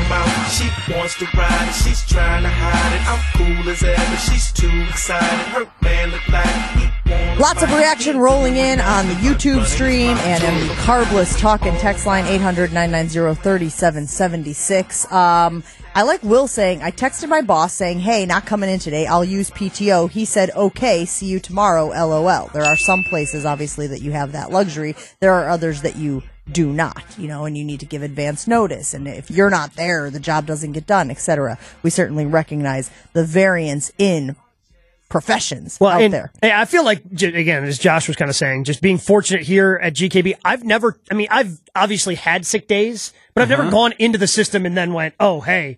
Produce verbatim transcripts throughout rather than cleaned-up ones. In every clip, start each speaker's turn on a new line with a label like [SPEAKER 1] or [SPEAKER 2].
[SPEAKER 1] her mouth. She wants to ride it, she's trying to hide it. I'm cool as ever, she's too excited. Her man look like he wanna
[SPEAKER 2] Lots of
[SPEAKER 1] fight.
[SPEAKER 2] reaction rolling in on the YouTube stream and on the Carbless talk and text line eight hundred, nine nine zero, three seven seven six. Um, I like Will saying, I texted my boss saying, hey, not coming in today. I'll use P T O. He said, okay, see you tomorrow, LOL. There are some places, obviously, that you have that luxury. There are others that you do not, you know, and you need to give advance notice. And if you're not there, the job doesn't get done, et cetera. We certainly recognize the variance in professions
[SPEAKER 3] well,
[SPEAKER 2] out
[SPEAKER 3] and,
[SPEAKER 2] there.
[SPEAKER 3] and I feel like, again, as Josh was kind of saying, just being fortunate here at G K B, I've never, I mean, I've obviously had sick days, but I've
[SPEAKER 4] Uh-huh.
[SPEAKER 3] never gone into the system and then went, oh, hey,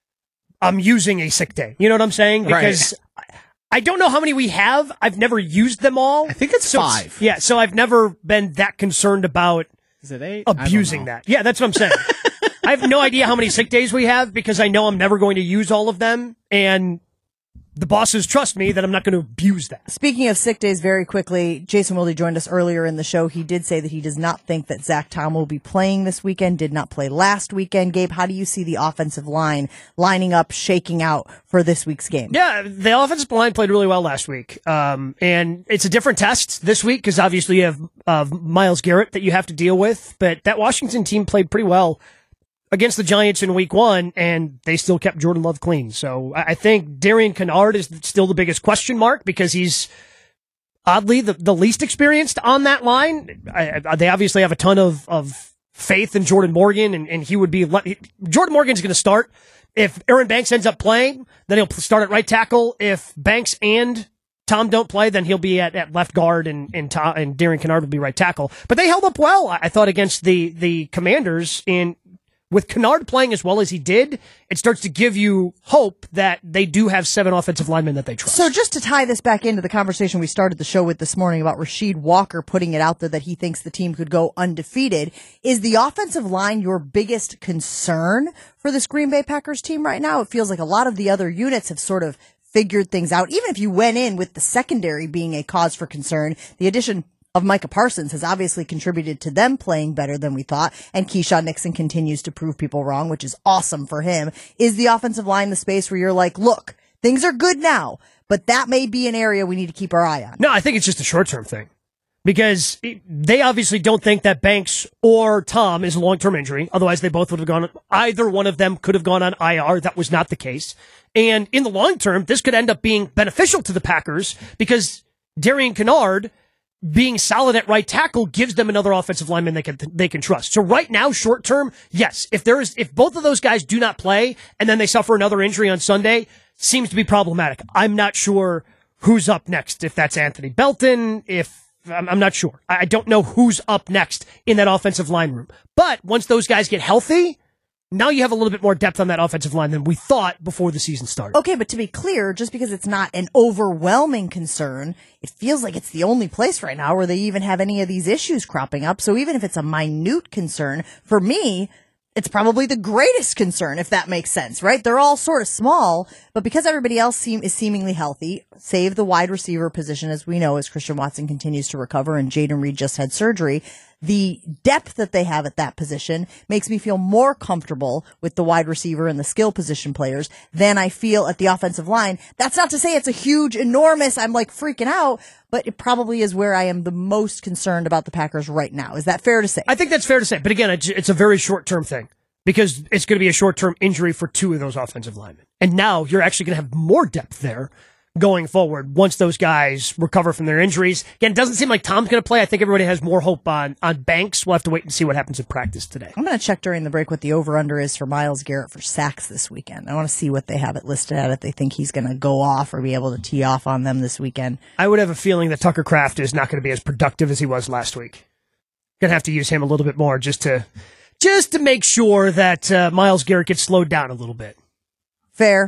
[SPEAKER 3] I'm using a sick day. You know what I'm saying? Because
[SPEAKER 4] Right.
[SPEAKER 3] I don't know how many we have. I've never used them all.
[SPEAKER 4] I think it's
[SPEAKER 3] So
[SPEAKER 4] five.
[SPEAKER 3] Yeah, so I've never been that concerned about
[SPEAKER 4] Is it eight?
[SPEAKER 3] abusing that. Yeah, that's what I'm saying. I have no idea how many sick days we have because I know I'm never going to use all of them, and the bosses trust me that I'm not going to abuse that.
[SPEAKER 2] Speaking of sick days, very quickly, Jason Wilde joined us earlier in the show. He did say that he does not think that Zach Tom will be playing this weekend, did not play last weekend. Gabe, how do you see the offensive line lining up, shaking out for this week's game?
[SPEAKER 3] Yeah, the offensive line played really well last week. Um, and it's a different test this week because obviously you have uh, Myles Garrett that you have to deal with. But that Washington team played pretty well against the Giants in week one, and they still kept Jordan Love clean. So I I think Darian Kennard is still the biggest question mark because he's oddly the, the least experienced on that line. I, I, they obviously have a ton of, of faith in Jordan Morgan, and, and he would be le- Jordan Morgan's going to start. If Aaron Banks ends up playing, then he'll start at right tackle. If Banks and Tom don't play, then he'll be at, at left guard, and and, Tom, and Darian Kennard will be right tackle. But they held up well, I thought, against the the Commanders. In with Kennard playing as well as he did, it starts to give you hope that they do have seven offensive linemen that they trust.
[SPEAKER 2] So just to tie this back into the conversation we started the show with this morning about Rasheed Walker putting it out there that he thinks the team could go undefeated, is the offensive line your biggest concern for this Green Bay Packers team right now? It feels like a lot of the other units have sort of figured things out. Even if you went in with the secondary being a cause for concern, the addition of Micah Parsons has obviously contributed to them playing better than we thought, and Keyshawn Nixon continues to prove people wrong, which is awesome for him. Is the offensive line the space where you're like, look, things are good now, but that may be an area we need to keep our eye on?
[SPEAKER 3] No, I think it's just a short-term thing. Because they obviously don't think that Banks or Tom is a long-term injury. Otherwise, they both would have gone, either one of them could have gone on I R. That was not the case. And in the long term, this could end up being beneficial to the Packers because Darian Kennard being solid at right tackle gives them another offensive lineman they can they can trust. So right now, short term, yes, if there is if both of those guys do not play and then they suffer another injury on Sunday, seems to be problematic. I'm not sure who's up next. If that's Anthony Belton, if I'm, I'm not sure. I don't know who's up next in that offensive line room. But once those guys get healthy, now you have a little bit more depth on that offensive line than we thought before the season started.
[SPEAKER 2] Okay, but to be clear, just because it's not an overwhelming concern, it feels like it's the only place right now where they even have any of these issues cropping up. So even if it's a minute concern, for me, it's probably the greatest concern, if that makes sense, right? They're all sort of small, but because everybody else seem, is seemingly healthy, save the wide receiver position, as we know, as Christian Watson continues to recover and Jaden Reed just had surgery, the depth that they have at that position makes me feel more comfortable with the wide receiver and the skill position players than I feel at the offensive line. That's not to say it's a huge, enormous, I'm like freaking out, but it probably is where I am the most concerned about the Packers right now. Is that fair to say?
[SPEAKER 3] I think that's fair to say. But again, it's, it's a very short-term thing because it's going to be a short-term injury for two of those offensive linemen. And now you're actually going to have more depth there going forward once those guys recover from their injuries. Again, it doesn't seem like Tom's going to play. I think everybody has more hope on, on Banks. We'll have to wait and see what happens in practice today.
[SPEAKER 2] I'm going to check during the break what the over-under is for Myles Garrett for sacks this weekend. I want to see what they have it listed at if they think he's going to go off or be able to tee off on them this weekend.
[SPEAKER 3] I would have a feeling that Tucker Kraft is not going to be as productive as he was last week. Going to have to use him a little bit more just to just to make sure that uh, Myles Garrett gets slowed down a little bit.
[SPEAKER 2] Fair.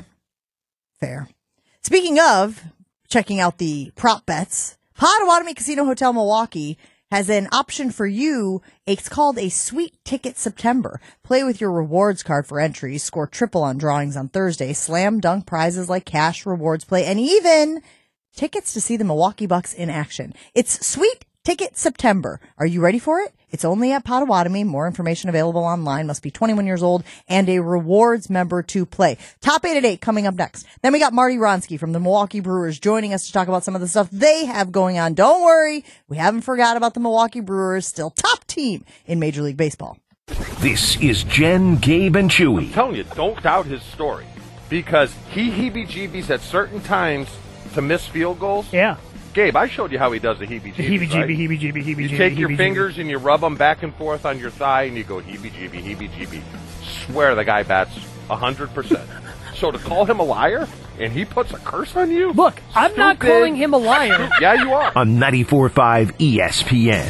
[SPEAKER 2] Fair. Speaking of checking out the prop bets, Potawatomi Casino Hotel Milwaukee has an option for you. It's called a Sweet Ticket September. Play with your rewards card for entries, score triple on drawings on Thursday, slam dunk prizes like cash, rewards play, and even tickets to see the Milwaukee Bucks in action. It's Sweet Ticket September. Are you ready for it? It's only at Potawatomi. More information available online. Must be twenty-one years old and a rewards member to play. Top eight at eight coming up next. Then we got Marty Wronski from the Milwaukee Brewers joining us to talk about some of the stuff they have going on. Don't worry, we haven't forgot about the Milwaukee Brewers. Still top team in Major League Baseball.
[SPEAKER 4] This is Jen, Gabe, and Chewy.
[SPEAKER 5] I'm telling you, don't doubt his story. Because he heebie-jeebies at certain times to miss field goals.
[SPEAKER 3] Yeah.
[SPEAKER 5] Gabe, I showed you how he does the heebie-jeebies,
[SPEAKER 3] Heebie-jeebie,
[SPEAKER 5] right?
[SPEAKER 3] heebie-jeebie, heebie-jeebie.
[SPEAKER 5] You take your
[SPEAKER 3] heebie-jeebie.
[SPEAKER 5] fingers and you rub them back and forth on your thigh and you go heebie-jeebie, heebie-jeebie. Swear the guy bats one hundred percent. So to call him a liar and he puts a curse on you?
[SPEAKER 3] Look, I'm not
[SPEAKER 5] Stupid.
[SPEAKER 3] calling him a liar.
[SPEAKER 5] Yeah, you are.
[SPEAKER 4] On ninety-four point five E S P N.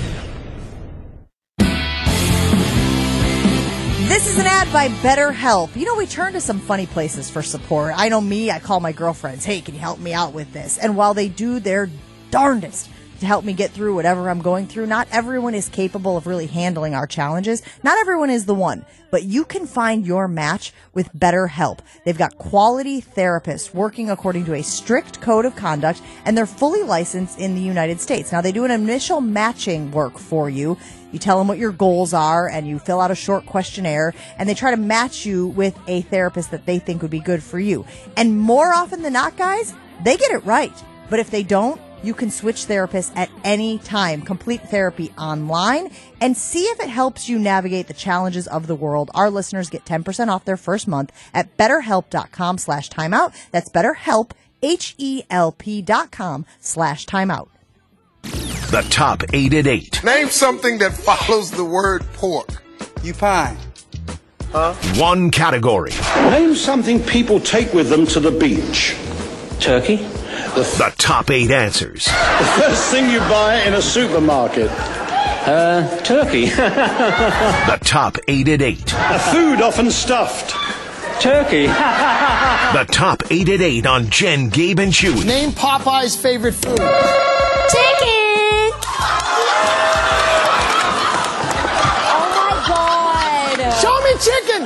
[SPEAKER 2] This is an ad by BetterHelp. You know, we turn to some funny places for support. I know me, I call my girlfriends, hey, can you help me out with this? And while they do their darndest to help me get through whatever I'm going through, not everyone is capable of really handling our challenges. Not everyone is the one. But you can find your match with BetterHelp. They've got quality therapists working according to a strict code of conduct, and they're fully licensed in the United States. Now, they do an initial matching work for you. You tell them what your goals are, and you fill out a short questionnaire, and they try to match you with a therapist that they think would be good for you. And more often than not, guys, they get it right. But if they don't, you can switch therapists at any time, complete therapy online, and see if it helps you navigate the challenges of the world. Our listeners get ten percent off their first month at betterhelp.com slash timeout. That's betterhelp, H E L P dot com slash timeout.
[SPEAKER 4] The top eight at eight.
[SPEAKER 6] Name something that follows the word pork. You pine. Huh?
[SPEAKER 4] One category.
[SPEAKER 7] Name something people take with them to the beach. Turkey. The, f-
[SPEAKER 4] The top eight answers.
[SPEAKER 7] the first thing you buy in a supermarket. Uh, turkey.
[SPEAKER 4] The top eight at eight.
[SPEAKER 7] A food often stuffed. Turkey.
[SPEAKER 4] The top eight at eight on Jen, Gabe, and Chewy.
[SPEAKER 8] Name Popeye's favorite food.
[SPEAKER 2] Chicken! Oh my God!
[SPEAKER 8] Show me chicken.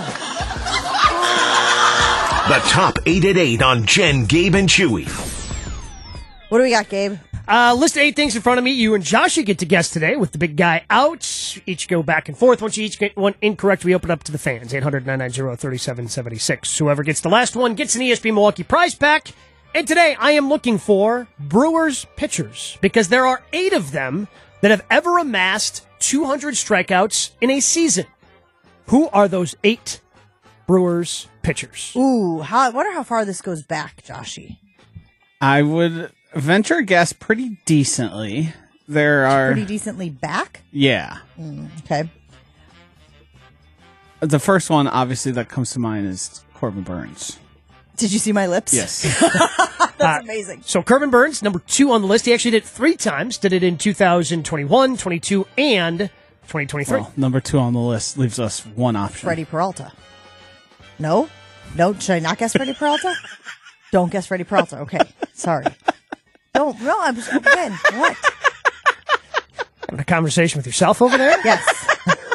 [SPEAKER 4] The top eight at eight on Jen, Gabe, and Chewy.
[SPEAKER 2] What do we got, Gabe?
[SPEAKER 3] Uh, list of eight things in front of me. You and Joshua get to guess today with the big guy out. Each go back and forth. Once you each get one incorrect, we open up to the fans. eight hundred, nine nine zero, three seven seven six. Whoever gets the last one gets an E S P N Milwaukee prize pack. And today I am looking for Brewers pitchers because there are eight of them that have ever amassed two hundred strikeouts in a season. Who are those eight Brewers pitchers?
[SPEAKER 2] Ooh, how, I wonder how far this goes back, Joshy.
[SPEAKER 9] I would venture a guess pretty decently. There are...
[SPEAKER 2] Pretty decently back?
[SPEAKER 9] Yeah.
[SPEAKER 2] Mm, okay.
[SPEAKER 9] The first one, obviously, that comes to mind is Corbin Burns.
[SPEAKER 2] Did you see my lips?
[SPEAKER 9] Yes.
[SPEAKER 2] That's
[SPEAKER 3] Uh,
[SPEAKER 2] amazing.
[SPEAKER 3] So Corbin Burns, number two on the list. He actually did it three times. Did it in two thousand twenty-one, twenty-two, and twenty twenty-three.
[SPEAKER 9] Well, number two on the list leaves us one option.
[SPEAKER 2] Freddie Peralta. No? No? Should I not guess Freddie Peralta? Don't guess Freddie Peralta. Okay. Sorry. Don't. No, I'm just, again, what?
[SPEAKER 3] Having a conversation with yourself over there?
[SPEAKER 2] Yes.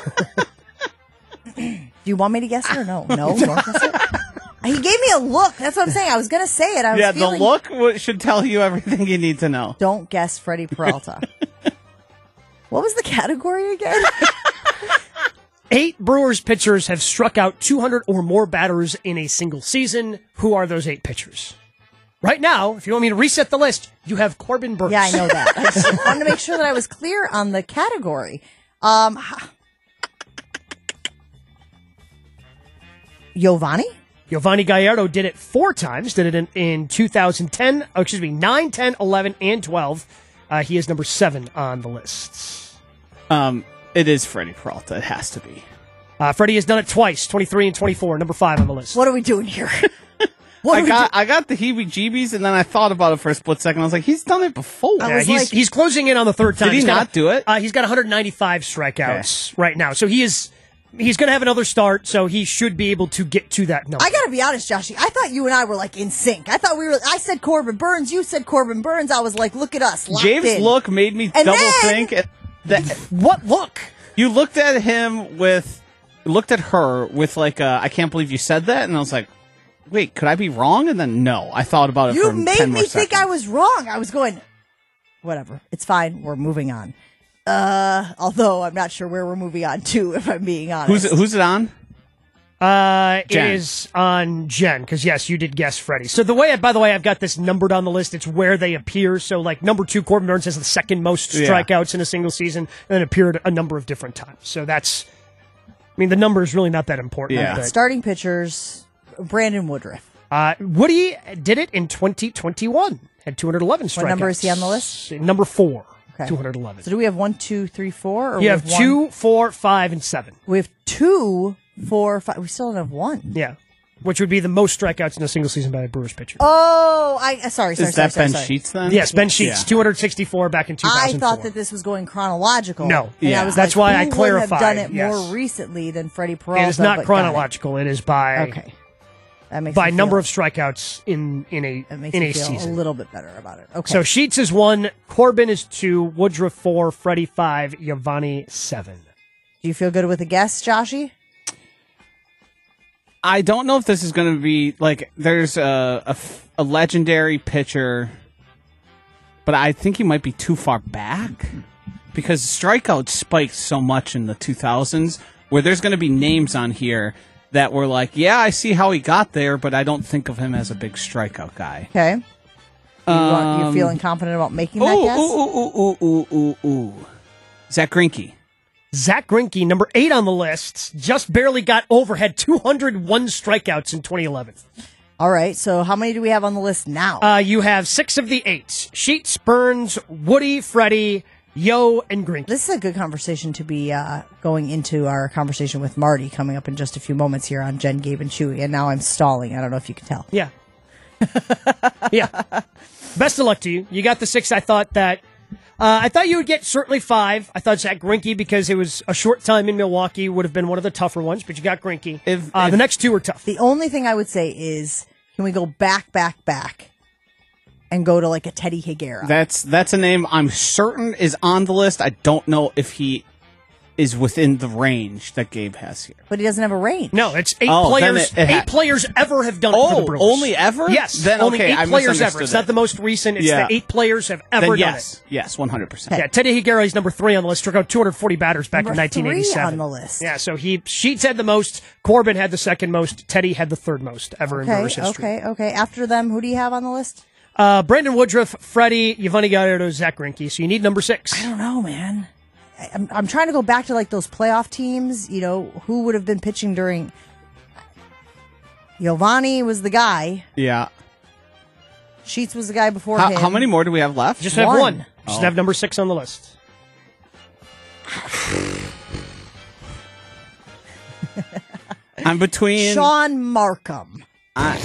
[SPEAKER 2] Do you want me to guess it or no? No? Don't guess it? He gave me a look. That's what I'm saying. I was going to say it. I was
[SPEAKER 9] Yeah,
[SPEAKER 2] feeling,
[SPEAKER 9] the look w- should tell you everything you need to know.
[SPEAKER 2] Don't guess Freddie Peralta. What was the category again?
[SPEAKER 3] Eight Brewers pitchers have struck out two hundred or more batters in a single season. Who are those eight pitchers? Right now, if you want me to reset the list, you have Corbin Burns.
[SPEAKER 2] Yeah, I know that. I just wanted to make sure that I was clear on the category. Um, Giovanni?
[SPEAKER 3] Giovanni Gallardo did it four times. Did it in, in two thousand ten, oh, excuse me, nine, ten, eleven, and twelve. Uh, he is number seven on the list.
[SPEAKER 9] Um, it is Freddie Peralta. It has to be.
[SPEAKER 3] Uh, Freddie has done it twice, twenty-three and twenty-four, number five on the list.
[SPEAKER 2] What are we doing here? What
[SPEAKER 9] I
[SPEAKER 2] are we
[SPEAKER 9] got
[SPEAKER 2] do-
[SPEAKER 9] I got the heebie-jeebies, and then I thought about it for a split second. I was like, he's done it before.
[SPEAKER 2] I
[SPEAKER 3] Yeah,
[SPEAKER 2] was
[SPEAKER 3] he's,
[SPEAKER 2] like-
[SPEAKER 3] he's closing in on the third time.
[SPEAKER 9] Did he
[SPEAKER 3] He's got
[SPEAKER 9] not
[SPEAKER 3] a-
[SPEAKER 9] do it?
[SPEAKER 3] Uh, he's got one hundred ninety-five strikeouts right now. So he is he's going to have another start, so he should be able to get to that number.
[SPEAKER 2] I gotta be honest, Joshy. I thought you and I were like in sync. I thought we were. I said Corbin Burns. You said Corbin Burns. I was like, look at us. Locked
[SPEAKER 9] James'
[SPEAKER 2] in.
[SPEAKER 9] look made me
[SPEAKER 2] And
[SPEAKER 9] double
[SPEAKER 2] then-
[SPEAKER 9] think. and That
[SPEAKER 3] What look?
[SPEAKER 9] you looked at him with, looked at her with like, a, I can't believe you said that, and I was like, wait, could I be wrong? And then no, I thought about it.
[SPEAKER 2] You
[SPEAKER 9] for
[SPEAKER 2] made
[SPEAKER 9] ten
[SPEAKER 2] me
[SPEAKER 9] more
[SPEAKER 2] think
[SPEAKER 9] seconds.
[SPEAKER 2] I was wrong. I was going, whatever. It's fine. We're moving on. Uh, although I'm not sure where we're moving on to, if I'm being honest.
[SPEAKER 9] Who's it, who's it on?
[SPEAKER 3] Uh, it
[SPEAKER 9] Jen.
[SPEAKER 3] is on Jen, because yes, you did guess Freddie. So the way, by the way, I've got this numbered on the list. It's where they appear. So like number two, Corbin Burns has the second most
[SPEAKER 9] Yeah.
[SPEAKER 3] strikeouts in a single season, and it appeared a number of different times. So that's, I mean, the number is really not that important.
[SPEAKER 9] Yeah.
[SPEAKER 3] but-
[SPEAKER 2] Starting pitchers, Brandon Woodruff.
[SPEAKER 3] Uh, Woody did it in twenty twenty-one. Had two hundred eleven strikeouts.
[SPEAKER 2] What number is he on the list?
[SPEAKER 3] Number four.
[SPEAKER 2] Okay.
[SPEAKER 3] two hundred eleven.
[SPEAKER 2] So do we have one, two, three, four? Or
[SPEAKER 3] You
[SPEAKER 2] we
[SPEAKER 3] have
[SPEAKER 2] one-
[SPEAKER 3] two, four, five, and seven.
[SPEAKER 2] We have two, four, five. We still don't have one.
[SPEAKER 3] Yeah. Which would be the most strikeouts in a single season by a Brewers pitcher.
[SPEAKER 2] Oh, I uh, sorry, sorry,
[SPEAKER 9] Is
[SPEAKER 2] sorry,
[SPEAKER 9] that
[SPEAKER 2] sorry,
[SPEAKER 9] Ben
[SPEAKER 2] sorry.
[SPEAKER 9] Sheets then?
[SPEAKER 3] Yes, Ben Sheets,
[SPEAKER 9] Yeah.
[SPEAKER 3] two hundred sixty-four back in two
[SPEAKER 2] I
[SPEAKER 3] thousand four.
[SPEAKER 2] thought that this was going chronological.
[SPEAKER 3] No.
[SPEAKER 2] And
[SPEAKER 9] Yeah.
[SPEAKER 2] I was
[SPEAKER 3] That's
[SPEAKER 2] like,
[SPEAKER 3] why I
[SPEAKER 2] who would
[SPEAKER 3] clarified,
[SPEAKER 2] have done it
[SPEAKER 3] yes.
[SPEAKER 2] more recently than Freddie Peralta.
[SPEAKER 3] It is not
[SPEAKER 2] but got
[SPEAKER 3] chronological. It is by
[SPEAKER 2] it. Okay. That makes
[SPEAKER 3] by
[SPEAKER 2] me
[SPEAKER 3] number
[SPEAKER 2] feel,
[SPEAKER 3] of strikeouts in in a
[SPEAKER 2] that makes
[SPEAKER 3] in
[SPEAKER 2] me
[SPEAKER 3] a
[SPEAKER 2] feel
[SPEAKER 3] season.
[SPEAKER 2] a little bit better about it. Okay.
[SPEAKER 3] So Sheets is one, Corbin is two, Woodruff four, Freddie five, Giovanni seven.
[SPEAKER 2] do you feel good with the guess, Joshy?
[SPEAKER 9] I don't know if this is going to be like there's a, a f- a legendary pitcher, but I think he might be too far back because strikeouts spiked so much in the two thousands where there's going to be names on here that were like, yeah, I see how he got there, but I don't think of him as a big strikeout guy.
[SPEAKER 2] Okay. You, want, you
[SPEAKER 9] Um,
[SPEAKER 2] feeling confident about making that
[SPEAKER 9] Ooh,
[SPEAKER 2] guess?
[SPEAKER 9] ooh, ooh, ooh, ooh, ooh, ooh, ooh. Zach Greinke.
[SPEAKER 3] Zach Greinke, number eight on the list, just barely got over, had two hundred one strikeouts in twenty eleven.
[SPEAKER 2] All right. So how many do we have on the list now?
[SPEAKER 3] Uh, you have six of the eight. Sheets, Burns, Woody, Freddie, Yo, and Greinke.
[SPEAKER 2] This is a good conversation to be uh, going into our conversation with Marty coming up in just a few moments here on Jen, Gabe, and Chewy. And now I'm stalling. I don't know if you can tell.
[SPEAKER 3] Yeah. yeah. Best of luck to you. You got the six. I thought that. Uh, I thought you would get certainly five. I thought Zach Greinke, because it was a short time in Milwaukee, would have been one of the tougher ones, but you got Greinke.
[SPEAKER 9] If-
[SPEAKER 3] uh,
[SPEAKER 9] if-
[SPEAKER 3] the next two were tough.
[SPEAKER 2] The only thing I would say is, can we go back, back, back, and go to like a Teddy Higuera?
[SPEAKER 9] That's that's a name I'm certain is on the list. I don't know if he is within the range that Gabe has here.
[SPEAKER 2] but he doesn't have a range.
[SPEAKER 3] No, it's eight
[SPEAKER 9] Oh, then
[SPEAKER 3] players.
[SPEAKER 9] it- it ha-
[SPEAKER 3] eight players ever have done it for the
[SPEAKER 9] Oh,
[SPEAKER 3] Brewers.
[SPEAKER 9] only ever?
[SPEAKER 3] Yes.
[SPEAKER 9] Then,
[SPEAKER 3] only
[SPEAKER 9] okay,
[SPEAKER 3] eight
[SPEAKER 9] I
[SPEAKER 3] players ever.
[SPEAKER 9] misunderstood
[SPEAKER 3] It's
[SPEAKER 9] it.
[SPEAKER 3] not the most recent. It's
[SPEAKER 9] Yeah.
[SPEAKER 3] the eight players have ever
[SPEAKER 9] Then
[SPEAKER 3] done
[SPEAKER 9] yes,
[SPEAKER 3] it.
[SPEAKER 9] yes, one hundred percent.
[SPEAKER 3] Yeah, Teddy Higuera is number three on the list. Struck out two hundred forty batters back
[SPEAKER 2] Number
[SPEAKER 3] in nineteen eighty-seven.
[SPEAKER 2] three on the list.
[SPEAKER 3] Yeah, so he Sheets had the most. Corbin had the second most. Teddy had the third most ever in
[SPEAKER 2] Okay,
[SPEAKER 3] Brewers history.
[SPEAKER 2] okay, okay. After them, who do you have on the list?
[SPEAKER 3] Uh, Brandon Woodruff, Freddie, Giovanni Gallardo, Zach Greinke. So you need number six.
[SPEAKER 2] I don't know, man. I- I'm, I'm trying to go back to like those playoff teams. You know, who would have been pitching during? Giovanni was the guy.
[SPEAKER 9] Yeah.
[SPEAKER 2] Sheets was the guy before
[SPEAKER 9] How,
[SPEAKER 2] him.
[SPEAKER 9] how many more do we have left?
[SPEAKER 3] Just have
[SPEAKER 2] One.
[SPEAKER 3] one. Just
[SPEAKER 9] Oh.
[SPEAKER 3] have number six on the list.
[SPEAKER 9] I'm between.
[SPEAKER 2] Sean Markham.
[SPEAKER 9] I,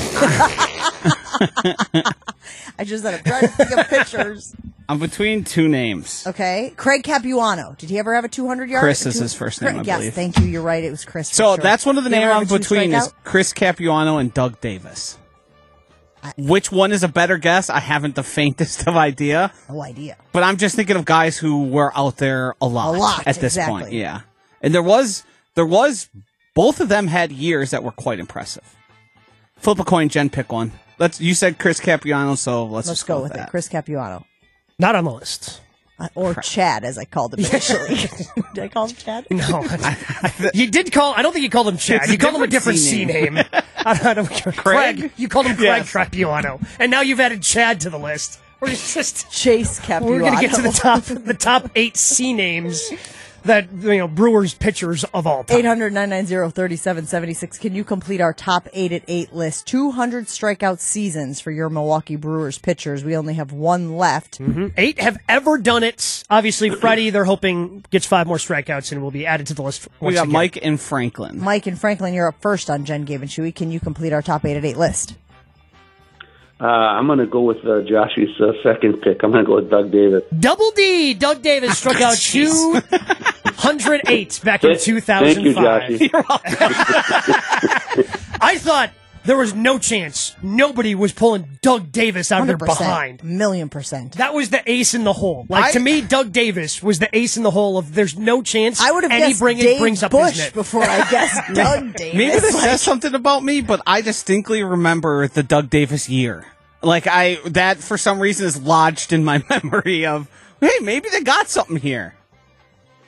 [SPEAKER 2] I just said I'm trying to think of pictures.
[SPEAKER 9] I'm between two names.
[SPEAKER 2] Okay, Craig Capuano. Did he ever have a two hundred yard?
[SPEAKER 9] Chris is
[SPEAKER 2] two-
[SPEAKER 9] his first name, I
[SPEAKER 2] yes,
[SPEAKER 9] believe.
[SPEAKER 2] thank you. You're right. It was Chris. for
[SPEAKER 9] So
[SPEAKER 2] sure.
[SPEAKER 9] that's one of the
[SPEAKER 2] Did he
[SPEAKER 9] names
[SPEAKER 2] ever
[SPEAKER 9] I'm
[SPEAKER 2] have a two
[SPEAKER 9] between is
[SPEAKER 2] strikeout?
[SPEAKER 9] Chris Capuano and Doug Davis. Which one is a better guess? I haven't the faintest of idea.
[SPEAKER 2] No idea.
[SPEAKER 9] But I'm just thinking of guys who were out there a lot,
[SPEAKER 2] A lot,
[SPEAKER 9] at this
[SPEAKER 2] exactly.
[SPEAKER 9] point. Yeah. And there was there was both of them had years that were quite impressive. Flip a coin, Jen, pick one. Let's you said Chris Capuano, so let's,
[SPEAKER 2] Let's
[SPEAKER 9] just
[SPEAKER 2] go
[SPEAKER 9] with
[SPEAKER 2] with
[SPEAKER 9] that.
[SPEAKER 2] it. Chris Capuano.
[SPEAKER 3] Not on the list.
[SPEAKER 2] Uh, or Chad, as I called him initially. Did I call him Chad?
[SPEAKER 3] No, you did call. I don't think you called him Chad.
[SPEAKER 9] It's a
[SPEAKER 3] You called him a
[SPEAKER 9] different
[SPEAKER 3] different
[SPEAKER 9] C
[SPEAKER 3] C
[SPEAKER 9] name.
[SPEAKER 3] name. I don't, I don't, Craig. You called him Craig
[SPEAKER 9] Yes.
[SPEAKER 3] Capuano, and now you've added Chad to the list. We're just
[SPEAKER 2] Chase Capuano.
[SPEAKER 3] we're gonna get to the top the top eight C names that you know Brewers pitchers of all time.
[SPEAKER 2] eight hundred, nine nine zero, three seven seven six. Can you complete our top eight at eight list? two hundred strikeout seasons for your Milwaukee Brewers pitchers. We only have one left.
[SPEAKER 3] Mhm. Eight have ever done it. Obviously, Freddie, they're hoping gets five more strikeouts and will be added to the list.
[SPEAKER 9] We
[SPEAKER 3] once
[SPEAKER 9] got
[SPEAKER 3] again.
[SPEAKER 9] Mike and Franklin.
[SPEAKER 2] Mike and Franklin, you're up first on Jen, Gabe, and Chewy. Can you complete our top eight at eight list?
[SPEAKER 10] Uh, I'm going to go with uh, Josh's uh, second pick. I'm going to go with Doug Davis.
[SPEAKER 3] Double D. Doug Davis struck out two hundred eight back in
[SPEAKER 10] Thank-
[SPEAKER 3] two thousand five.
[SPEAKER 10] Thank you, Joshy.
[SPEAKER 3] I thought there was no chance nobody was pulling Doug Davis out of their
[SPEAKER 2] one hundred percent.
[SPEAKER 3] behind.
[SPEAKER 2] Million percent.
[SPEAKER 3] That was the ace in the hole. Like
[SPEAKER 9] I-
[SPEAKER 3] to me, Doug Davis was the ace in the hole of there's no chance.
[SPEAKER 2] I would have
[SPEAKER 3] any
[SPEAKER 2] guessed
[SPEAKER 3] bring
[SPEAKER 2] Dave
[SPEAKER 3] brings up
[SPEAKER 2] Bush
[SPEAKER 3] his net.
[SPEAKER 2] before I guessed Doug Davis.
[SPEAKER 9] Maybe this
[SPEAKER 2] Like,
[SPEAKER 9] says something about me, but I distinctly remember the Doug Davis year. Like I that for some reason is lodged in my memory of hey, maybe they got something here.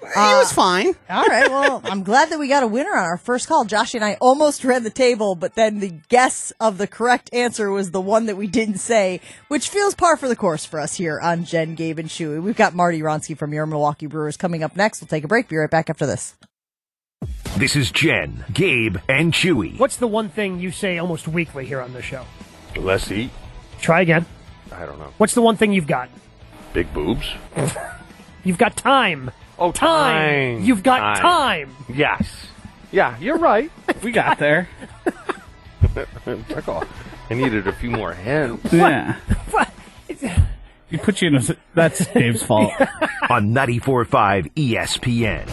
[SPEAKER 9] He was fine.
[SPEAKER 2] All right. Well, I'm glad that we got a winner on our first call. Josh and I almost read the table, but then the guess of the correct answer was the one that we didn't say, which feels par for the course for us here on Jen, Gabe, and Chewy. We've got Marty Ronsky from your Milwaukee Brewers coming up next. We'll take a break. Be right back after this.
[SPEAKER 4] This is Jen, Gabe, and Chewy.
[SPEAKER 3] What's the one thing you say almost weekly here on the show?
[SPEAKER 5] Less eat.
[SPEAKER 3] Try again.
[SPEAKER 5] I don't know.
[SPEAKER 3] What's the one thing you've got?
[SPEAKER 5] Big boobs.
[SPEAKER 3] You've got time.
[SPEAKER 5] Oh, time.
[SPEAKER 3] time. You've got time.
[SPEAKER 5] time. Yes. Yeah, you're right.
[SPEAKER 9] We got there.
[SPEAKER 5] I needed a few more hints.
[SPEAKER 9] Yeah. You put you in a... That's Dave's fault.
[SPEAKER 4] On ninety-four point five E S P N.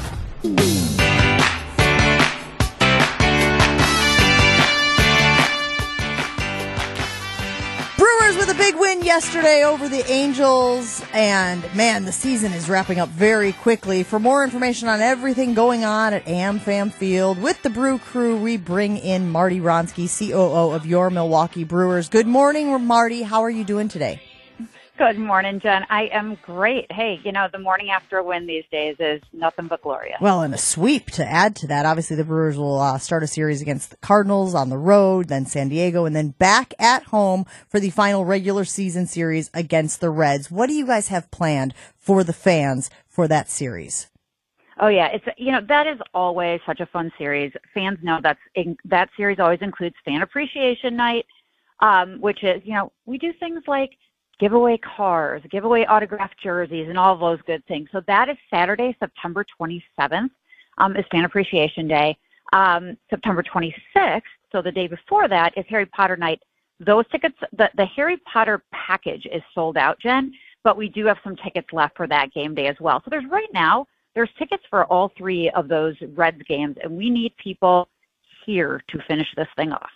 [SPEAKER 2] Brewers with a big win yesterday over the Angels, and man, the season is wrapping up very quickly. For more information on everything going on at AmFam Field with the Brew Crew, we bring in Marty Ronsky, C O O of your Milwaukee Brewers. Good morning, Marty. How are you doing today?
[SPEAKER 11] Good morning, Jen. I am great. Hey, you know, the morning after a win these days is nothing but glorious.
[SPEAKER 2] Well, and a sweep to add to that. Obviously, the Brewers will uh, start a series against the Cardinals on the road, then San Diego, and then back at home for the final regular season series against the Reds. What do you guys have planned for the fans for that series?
[SPEAKER 11] Oh, yeah. It's, you know, that is always such a fun series. Fans know that's in, that series always includes Fan Appreciation Night, um, which is, you know, we do things like give away cars, give away autographed jerseys, and all those good things. So that is Saturday, September twenty-seventh, um, is Fan Appreciation Day. Um, September twenty-sixth, so the day before that, is Harry Potter Night. Those tickets, the, the Harry Potter package is sold out, Jen, but we do have some tickets left for that game day as well. So there's right now, there's tickets for all three of those Reds games, and we need people here to finish this thing off.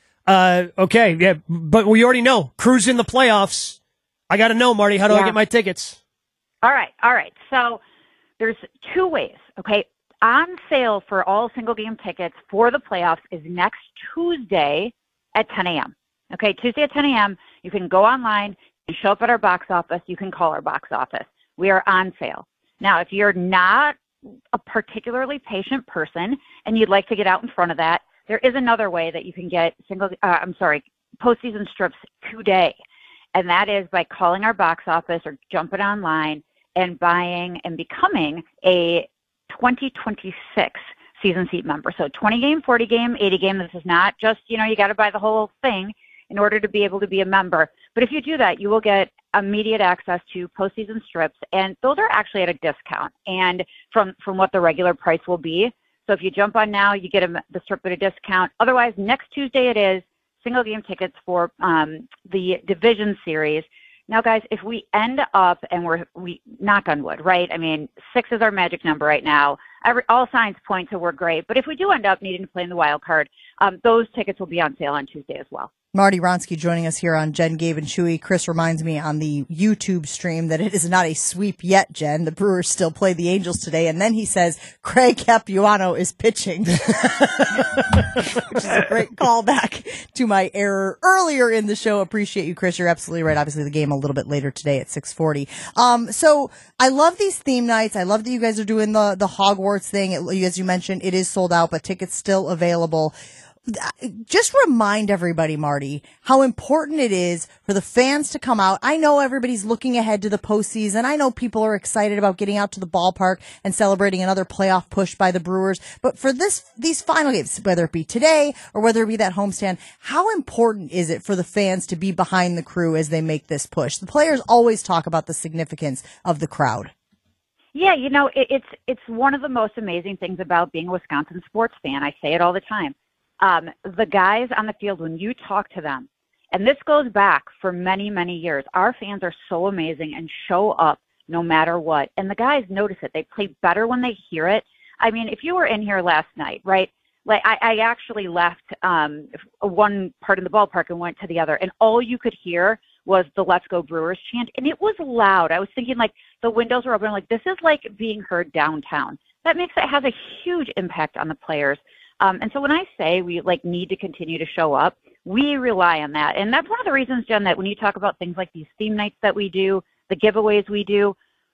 [SPEAKER 3] Uh, okay, yeah, but we already know. Crew's in the playoffs. I got to know, Marty, how do
[SPEAKER 11] yeah.
[SPEAKER 3] I get my tickets?
[SPEAKER 11] All right, all right. So there's two ways, okay? On sale for all single-game tickets for the playoffs is next Tuesday at ten a.m. Okay, Tuesday at ten a.m., you can go online and show up at our box office. You can call our box office. We are on sale. Now, if you're not a particularly patient person and you'd like to get out in front of that, there is another way that you can get single, uh, I'm sorry, postseason strips today. And that is by calling our box office or jumping online and buying and becoming a twenty twenty-six season seat member. So twenty game, forty game, eighty game. This is not just, you know, you got to buy the whole thing in order to be able to be a member. But if you do that, you will get immediate access to postseason strips. And those are actually at a discount and from, from what the regular price will be. So if you jump on now, you get a, the strip at a discount. Otherwise, next Tuesday it is single game tickets for um, the division series. Now, guys, if we end up and we're, we knock on wood, right? I mean, six is our magic number right now. Every, all signs point to we're great. But if we do end up needing to play in the wild card, um, those tickets will be on sale on Tuesday as well.
[SPEAKER 2] Marty Ronsky joining us here on Jen, Gabe, and Chewy. Chris reminds me on the YouTube stream that it is not a sweep yet, Jen. The Brewers still play the Angels today. And then he says Craig Capuano is pitching, which is a great callback to my error earlier in the show. Appreciate you, Chris. You're absolutely right. Obviously, the game a little bit later today at six forty. Um, so I love these theme nights. I love that you guys are doing the, the Hogwarts thing. It, as you mentioned, it is sold out, but tickets still available. Just remind everybody, Marty, how important it is for the fans to come out. I know everybody's looking ahead to the postseason. I know people are excited about getting out to the ballpark and celebrating another playoff push by the Brewers. But for this, these final games, whether it be today or whether it be that homestand, how important is it for the fans to be behind the Crew as they make this push? The players always talk about the significance of the crowd.
[SPEAKER 11] Yeah, you know, it, it's it's one of the most amazing things about being a Wisconsin sports fan. I say it all the time. Um, the guys on the field, when you talk to them, and this goes back for many, many years, our fans are so amazing and show up no matter what. And the guys notice it. They play better when they hear it. I mean, if you were in here last night, right, like I, I actually left um, one part of the ballpark and went to the other, and all you could hear was the Let's Go Brewers chant, and it was loud. I was thinking, like, the windows were open. I'm like, this is like being heard downtown. That makes it has a huge impact on the players. Um, and so when I say we like need to continue to show up, we rely on that. And that's one of the reasons, Jen, that when you talk about things like these theme nights that we do, the giveaways we do,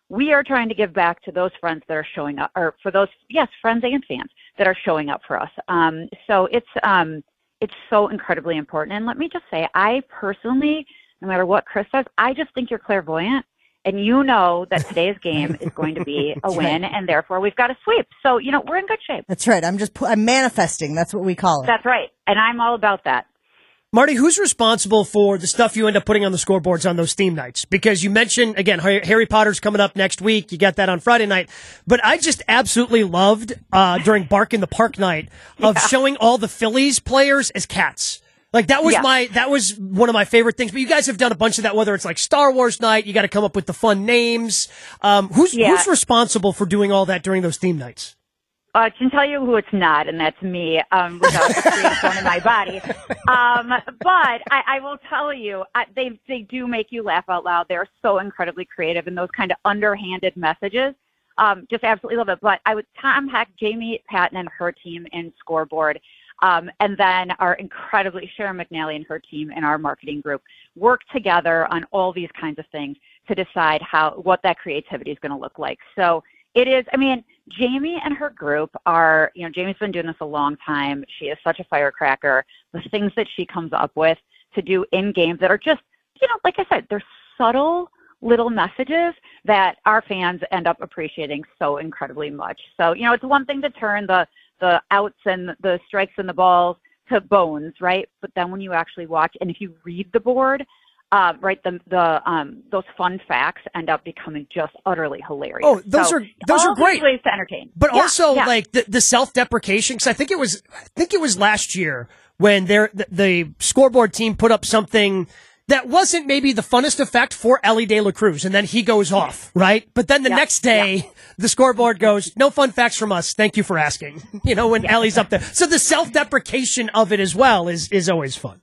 [SPEAKER 11] we are trying to give back to those friends that are showing up, or for those, yes, friends and fans that are showing up for us. Um, so it's um, it's so incredibly important. And let me just say, I personally, no matter what Chris says, I just think you're clairvoyant. And you know that today's game is going to be a win, right. And therefore we've got a sweep. So, you know, we're in good shape.
[SPEAKER 2] That's right. I'm just, I'm manifesting. That's what we call it.
[SPEAKER 11] That's right. And I'm all about that.
[SPEAKER 3] Marty, who's responsible for the stuff you end up putting on the scoreboards on those theme nights? Because you mentioned, again, Harry Potter's coming up next week. You got that on Friday night. But I just absolutely loved, uh, during Bark in the Park night, of yeah. showing all the Phillies players as cats. Like, that was yeah. my, that was one of my favorite things. But you guys have done a bunch of that, whether it's like Star Wars night, you got to come up with the fun names. Um, who's, yeah. who's responsible for doing all that during those theme nights?
[SPEAKER 11] Uh, I can tell you who it's not, and that's me, um, without the creative bone in my body. Um, but I, I will tell you, I, they, they do make you laugh out loud. They're so incredibly creative, and those kind of underhanded messages. Um, just absolutely love it. But I would, Tom Heck, Jamie Patton, and her team in Scoreboard. Um, and then our incredibly Sharon McNally and her team in our marketing group work together on all these kinds of things to decide how what that creativity is going to look like. So it is, I mean, Jamie and her group are, you know, Jamie's been doing this a long time. She is such a firecracker. The things that she comes up with to do in games that are just, you know, like I said, they're subtle little messages that our fans end up appreciating so incredibly much. So, you know, it's one thing to turn the the outs and the strikes and the balls to bones, right? But then when you actually watch, and if you read the board, uh, right, the the um, those fun facts end up becoming just utterly hilarious.
[SPEAKER 3] Oh, those
[SPEAKER 11] so
[SPEAKER 3] are those
[SPEAKER 11] all
[SPEAKER 3] are great
[SPEAKER 11] ways to entertain.
[SPEAKER 3] But
[SPEAKER 11] yeah,
[SPEAKER 3] also,
[SPEAKER 11] yeah.
[SPEAKER 3] like the the self deprecation, because I think it was I think it was last year when their the, the scoreboard team put up something that wasn't maybe the funnest effect for Ellie De La Cruz, and then he goes off, right? But then the
[SPEAKER 11] yeah,
[SPEAKER 3] next day,
[SPEAKER 11] yeah.
[SPEAKER 3] the scoreboard goes, no fun facts from us. Thank you for asking. You know, when yeah. Ellie's up there. So the self-deprecation of it as well is, is always fun.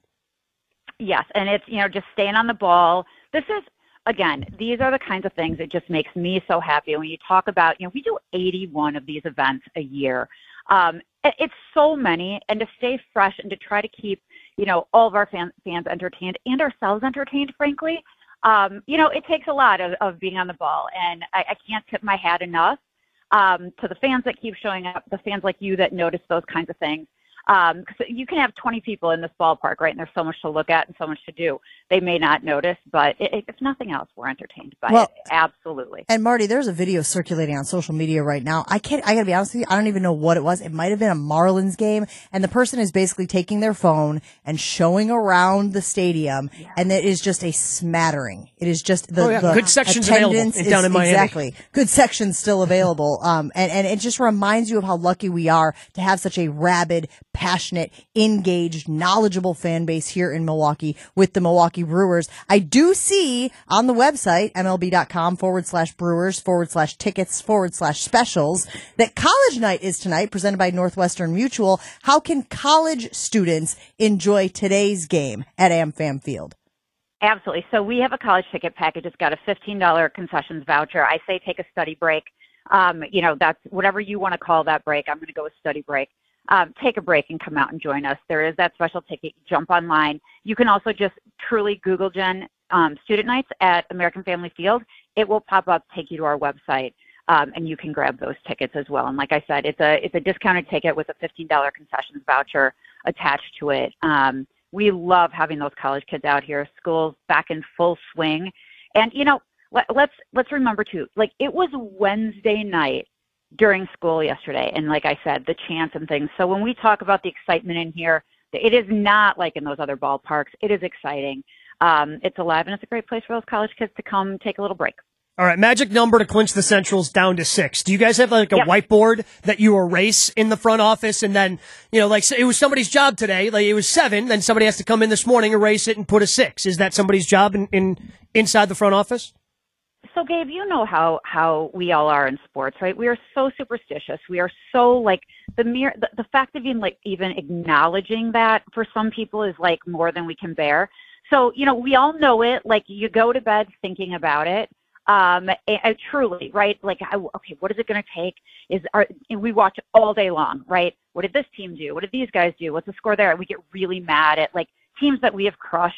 [SPEAKER 11] Yes, and it's, you know, just staying on the ball. This is, again, these are the kinds of things that just makes me so happy. When you talk about, you know, we do eighty-one of these events a year. Um, it's so many, and to stay fresh and to try to keep, you know, all of our fans, fans entertained and ourselves entertained, frankly. Um, you know, it takes a lot of, of being on the ball, and I, I can't tip my hat enough um, to the fans that keep showing up, the fans like you that notice those kinds of things. Um, 'cause you can have twenty people in this ballpark, right? And there's so much to look at and so much to do. They may not notice, but it, if nothing else, we're entertained by
[SPEAKER 2] well,
[SPEAKER 11] it. Absolutely.
[SPEAKER 2] And Marty, there's a video circulating on social media right now. I can't, I gotta be honest with you, I don't even know what it was. It might have been a Marlins game, and the person is basically taking their phone and showing around the stadium, yeah. and it is just a smattering. It is just the,
[SPEAKER 3] oh, yeah.
[SPEAKER 2] the
[SPEAKER 3] good sections available
[SPEAKER 2] is,
[SPEAKER 3] down in Miami.
[SPEAKER 2] Exactly. Good sections still available. Um, and, and it just reminds you of how lucky we are to have such a rabid, passionate, engaged, knowledgeable fan base here in Milwaukee with the Milwaukee Brewers. I do see on the website, MLB.com forward slash Brewers forward slash tickets forward slash specials, that college night is tonight, presented by Northwestern Mutual. How can college students enjoy today's game at AmFam Field?
[SPEAKER 11] Absolutely. So we have a college ticket package. It's got a fifteen dollars concessions voucher. I say take a study break. Um, you know, that's whatever you want to call that break. I'm going to go with study break. Um, take a break and come out and join us. There is that special ticket. Jump online. You can also just truly Google Jen um, student nights at American Family Field. It will pop up, take you to our website, um, and you can grab those tickets as well. And like I said, it's a it's a discounted ticket with a fifteen dollars concessions voucher attached to it. Um, we love having those college kids out here. School's back in full swing, and you know, let, let's let's remember too. Like, it was Wednesday night during school yesterday, and like I said, the chants and things. So when we talk about the excitement in here, it is not like in those other ballparks. It is exciting. Um, it's alive, and it's a great place for those college kids to come take a little break.
[SPEAKER 3] All right, magic number to clinch the Centrals down to six. Do you guys have like a
[SPEAKER 11] yep.
[SPEAKER 3] whiteboard that you erase in the front office, and then, you know, like it was somebody's job today, like it was seven, then somebody has to come in this morning, erase it, and put a six. Is that somebody's job in, in inside the front office?
[SPEAKER 11] So, Gabe, you know how, how we all are in sports, right? We are so superstitious. We are so, like, the mere the, the fact of even, like, even acknowledging that for some people is, like, more than we can bear. So, you know, we all know it. Like, you go to bed thinking about it. Um, and, and truly, right? Like, I, okay, what is it going to take? Is our, and we watch all day long, right? What did this team do? What did these guys do? What's the score there? And we get really mad at, like, teams that we have crushed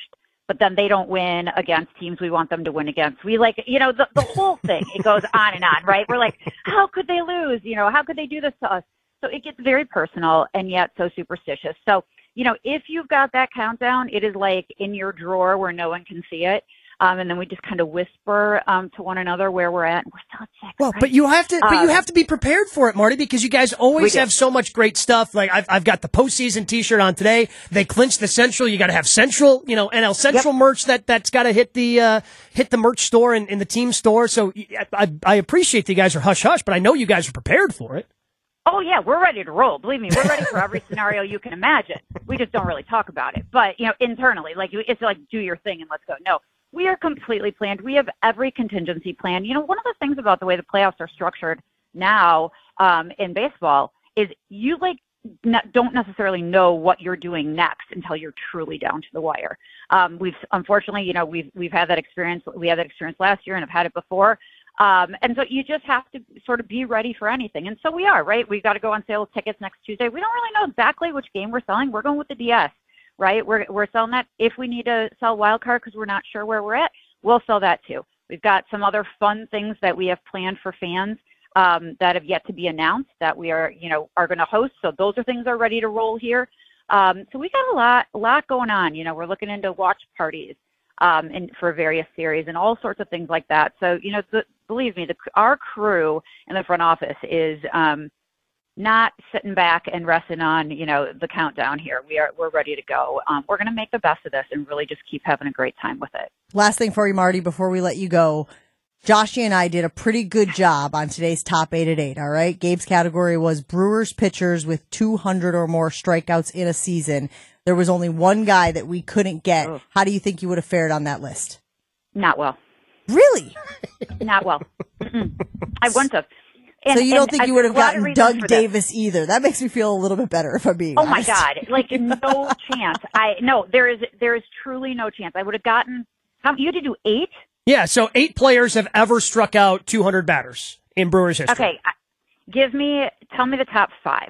[SPEAKER 11] but then they don't win against teams we want them to win against. We like, you know, the, the whole thing, it goes on and on, right? We're like, how could they lose? You know, how could they do this to us? So it gets very personal and yet so superstitious. So, you know, if you've got that countdown, it is like in your drawer where no one can see it. Um, and then we just kind of whisper um, to one another where we're at. And we're still at six.
[SPEAKER 3] Well,
[SPEAKER 11] right?
[SPEAKER 3] but you have to, but
[SPEAKER 11] um,
[SPEAKER 3] you have to be prepared for it, Marty, because you guys always have so much great stuff. Like I've, I've got the postseason T-shirt on today. They clinched the Central. You got to have Central, you know, N L Central yep. merch that that's got to hit the uh, hit the merch store and in the team store. So I, I appreciate that you guys are hush hush, but I know you guys are prepared for it.
[SPEAKER 11] Oh, yeah, we're ready to roll. Believe me, we're ready for every scenario you can imagine. We just don't really talk about it. But, you know, internally, like, it's like, do your thing and let's go. No, we are completely planned. We have every contingency plan. You know, one of the things about the way the playoffs are structured now um, in baseball is you, like, ne- don't necessarily know what you're doing next until you're truly down to the wire. Um, we've, unfortunately, you know, we've, we've had that experience. We had that experience last year and have had it before. Um, and so you just have to sort of be ready for anything. And so we are, right? We've got to go on sale with tickets next Tuesday. We don't really know exactly which game we're selling. We're going with the D S, right? We're we're selling that. If we need to sell wild card because we're not sure where we're at, we'll sell that too. We've got some other fun things that we have planned for fans um, that have yet to be announced that we are, you know, are going to host. So those are things that are ready to roll here. Um, so we got a lot, a lot going on. You know, we're looking into watch parties. Um, and for various series and all sorts of things like that. So, you know, the, believe me, the, our crew in the front office is um, not sitting back and resting on, you know, the countdown here. We are, we're ready to go. Um, we're going to make the best of this and really just keep having a great time with it.
[SPEAKER 2] Last thing for you, Marty, before we let you go. Joshy and I did a pretty good job on today's top eight at eight. All right. Gabe's category was Brewers pitchers with two hundred or more strikeouts in a season. There was only one guy that we couldn't get. Oh. How do you think you would have fared on that list?
[SPEAKER 11] Not well.
[SPEAKER 2] Really?
[SPEAKER 11] Not well. Mm-mm. I wouldn't have. And,
[SPEAKER 2] so you don't think
[SPEAKER 11] I,
[SPEAKER 2] you would have gotten Doug
[SPEAKER 11] Davis
[SPEAKER 2] this. either? That makes me feel a little bit better if I'm being
[SPEAKER 11] oh
[SPEAKER 2] honest.
[SPEAKER 11] Oh my God. Like no chance. I no, there is there is truly no chance. I would have gotten how you had to do eight?
[SPEAKER 3] Yeah, so eight players have ever struck out two hundred batters in Brewers history.
[SPEAKER 11] Okay. Give me tell me the top five.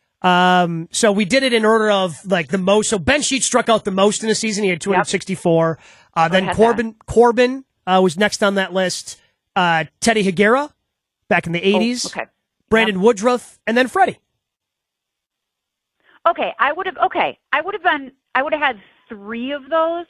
[SPEAKER 3] Um, so we did it in order of like the most. So Ben Sheets struck out the most in a season. He had two hundred sixty-four. Yep. Uh, then Corbin, that. Corbin, uh, was next on that list. Uh, Teddy Higuera back in the eighties.
[SPEAKER 11] Oh, okay.
[SPEAKER 3] Brandon yep. Woodruff, and then Freddie.
[SPEAKER 11] Okay. I would have, okay. I would have been, I would have had three of those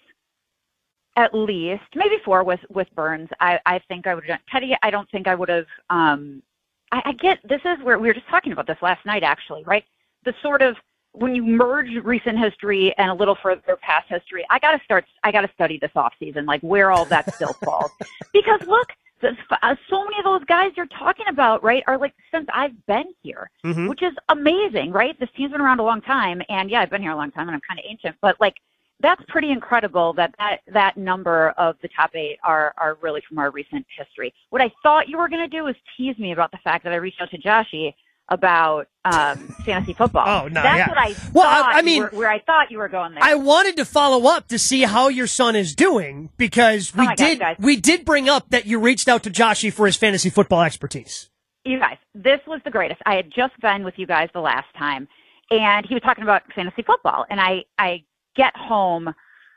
[SPEAKER 11] at least, maybe four with, with Burns. I, I think I would have done Teddy. I don't think I would have, um, I, I get, this is where we were just talking about this last night, actually, right? The sort of when you merge recent history and a little further past history, I got to start. I got to study this off season, like where all that still falls. Because look, this, uh, so many of those guys you're talking about, right, are like since I've been here, mm-hmm. which is amazing, right? This team's been around a long time, and yeah, I've been here a long time, and I'm kind of ancient, but like that's pretty incredible that that that number of the top eight are are really from our recent history. What I thought you were going to do was tease me about the fact that I reached out to Joshy about um, fantasy football.
[SPEAKER 3] Oh, no,
[SPEAKER 11] That's
[SPEAKER 3] yeah.
[SPEAKER 11] what I
[SPEAKER 3] well,
[SPEAKER 11] thought.
[SPEAKER 3] I, I mean,
[SPEAKER 11] were, where I thought you were going there.
[SPEAKER 3] I wanted to follow up to see how your son is doing because we
[SPEAKER 11] oh
[SPEAKER 3] did
[SPEAKER 11] gosh,
[SPEAKER 3] we did bring up that you reached out to Joshy for his fantasy football expertise.
[SPEAKER 11] You guys, this was the greatest. I had just been with you guys the last time, and he was talking about fantasy football, and I I get home.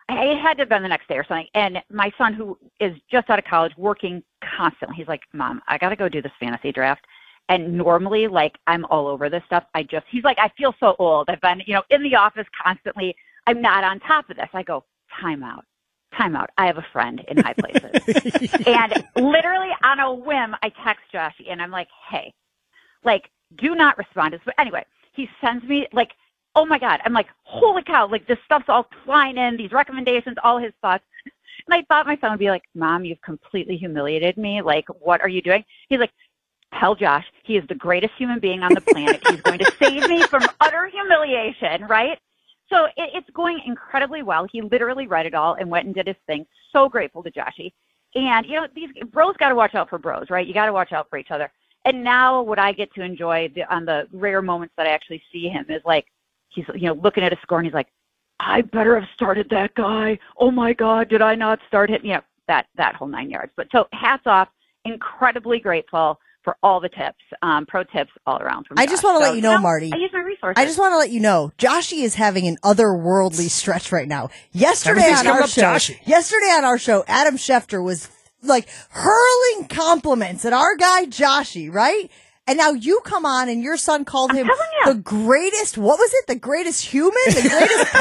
[SPEAKER 11] I had to have been the next day or something, and my son, who is just out of college, working constantly, he's like, Mom, I got to go do this fantasy draft. And normally, like, I'm all over this stuff. I just, he's like, I feel so old. I've been, you know, in the office constantly. I'm not on top of this. I go, time out, time out. I have a friend in high places. And literally on a whim, I text Joshy, and I'm like, hey, like, do not respond. But anyway, he sends me, like, oh, my God. I'm like, holy cow, like, this stuff's all flying in, these recommendations, all his thoughts. And I thought my son would be like, Mom, you've completely humiliated me. Like, what are you doing? He's like, tell Josh he is the greatest human being on the planet. He's going to save me from utter humiliation, right? So it, it's going incredibly well. He literally read it all and went and did his thing. So grateful to Joshy. And, you know, these bros got to watch out for bros, right? You got to watch out for each other. And now what I get to enjoy the, on the rare moments that I actually see him is like, he's, you know, looking at a score and he's like, I better have started that guy. Oh my God, did I not start him? You know, that, that whole nine yards. But so hats off, incredibly grateful. for all the tips, um, pro tips all around. From
[SPEAKER 2] I
[SPEAKER 11] Josh.
[SPEAKER 2] just want to
[SPEAKER 11] so,
[SPEAKER 2] let you know,
[SPEAKER 11] know,
[SPEAKER 2] Marty.
[SPEAKER 11] I use my resources.
[SPEAKER 2] I just want to let you know, Joshy is having an otherworldly stretch right now. Yesterday
[SPEAKER 3] Everything's
[SPEAKER 2] on
[SPEAKER 3] coming
[SPEAKER 2] our
[SPEAKER 3] up
[SPEAKER 2] show,
[SPEAKER 3] Joshy.
[SPEAKER 2] yesterday on our show, Adam Schefter was like hurling compliments at our guy Joshy, right? And now you come on and your son called
[SPEAKER 11] I'm
[SPEAKER 2] him
[SPEAKER 11] telling
[SPEAKER 2] the greatest, what was it? The greatest human? The greatest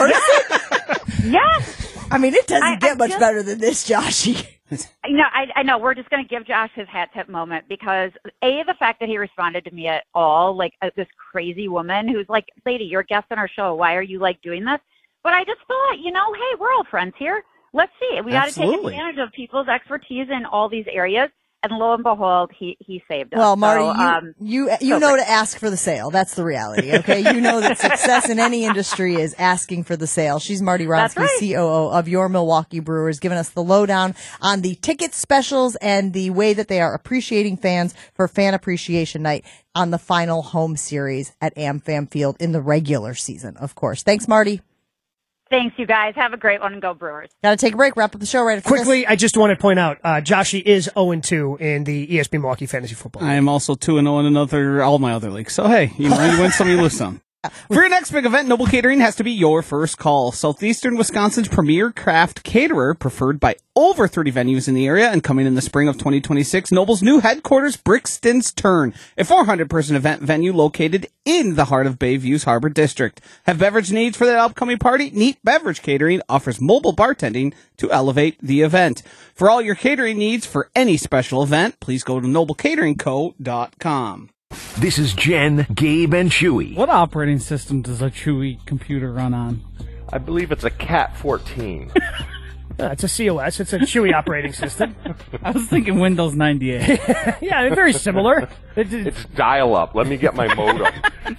[SPEAKER 2] person?
[SPEAKER 11] Yes.
[SPEAKER 2] I mean, it doesn't
[SPEAKER 11] I-
[SPEAKER 2] get
[SPEAKER 11] I
[SPEAKER 2] much
[SPEAKER 11] just-
[SPEAKER 2] better than this, Joshy.
[SPEAKER 11] You know, I, I know we're just going to give Josh his hat tip moment because A, the fact that he responded to me at all, like uh, this crazy woman who's like, lady, you're a guest on our show. Why are you like doing this? But I just thought, you know, hey, we're all friends here. Let's see. We got to take
[SPEAKER 9] Absolutely.
[SPEAKER 11] advantage of people's expertise in all these areas. And lo and behold, he, he saved us.
[SPEAKER 2] Well, Marty,
[SPEAKER 11] so,
[SPEAKER 2] you,
[SPEAKER 11] um,
[SPEAKER 2] you, you
[SPEAKER 11] so
[SPEAKER 2] know
[SPEAKER 11] great.
[SPEAKER 2] to ask for the sale. That's the reality, okay? You know that success in any industry is asking for the sale. She's Marty
[SPEAKER 11] That's
[SPEAKER 2] Rotsky,
[SPEAKER 11] right.
[SPEAKER 2] C O O of your Milwaukee Brewers, giving us the lowdown on the ticket specials and the way that they are appreciating fans for Fan Appreciation Night on the final home series at AmFam Field in the regular season, of course. Thanks, Marty.
[SPEAKER 11] Thanks, you guys. Have a great one and go Brewers.
[SPEAKER 2] Got to take a break. Wrap up the show right after
[SPEAKER 3] Quickly, I just want to point out, uh, Joshy is oh and two in the E S P N Milwaukee Fantasy Football League.
[SPEAKER 9] I am also two and zero in another all my other leagues. So hey, you know, you win some, you lose some. For your next big event, Noble Catering has to be your first call. Southeastern Wisconsin's premier craft caterer, preferred by over thirty venues in the area, and coming in the spring of twenty twenty-six, Noble's new headquarters, Brixton's Turn, a four hundred person event venue located in the heart of Bayview's Harbor District. Have beverage needs for that upcoming party? Neat Beverage Catering offers mobile bartending to elevate the event. For all your catering needs for any special event, please go to noble catering co dot com.
[SPEAKER 4] This is Jen, Gabe, and Chewy.
[SPEAKER 12] What operating system does a Chewy computer run on?
[SPEAKER 5] I believe it's a Cat fourteen.
[SPEAKER 3] Uh, it's a C O S. It's a Chewy operating system.
[SPEAKER 12] I was thinking Windows ninety-eight.
[SPEAKER 3] Yeah, they're very similar.
[SPEAKER 5] It's dial-up. Let me get my modem.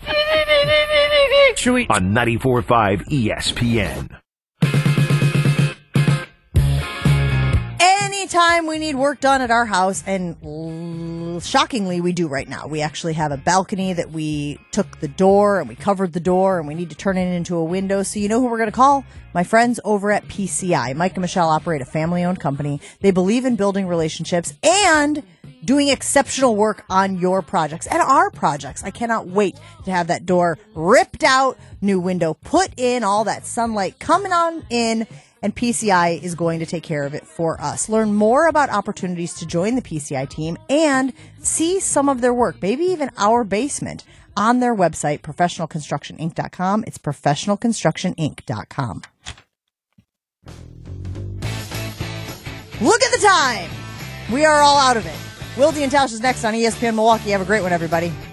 [SPEAKER 3] Chewy.
[SPEAKER 4] On ninety-four point five E S P N.
[SPEAKER 2] Anytime we need work done at our house, and l- shockingly we do right now. We actually have a balcony that we took the door and we covered the door and we need to turn it into a window. So you know who we're going to call? My friends over at P C I. Mike and Michelle operate a family-owned company. They believe in building relationships and doing exceptional work on your projects and our projects. I cannot wait to have that door ripped out, new window put in, all that sunlight coming on in. And P C I is going to take care of it for us. Learn more about opportunities to join the P C I team and see some of their work, maybe even our basement, on their website, professional construction inc dot com. It's professional construction inc dot com. Look at the time. We are all out of it. Wilde and Tausch is next on E S P N Milwaukee. Have a great one, everybody.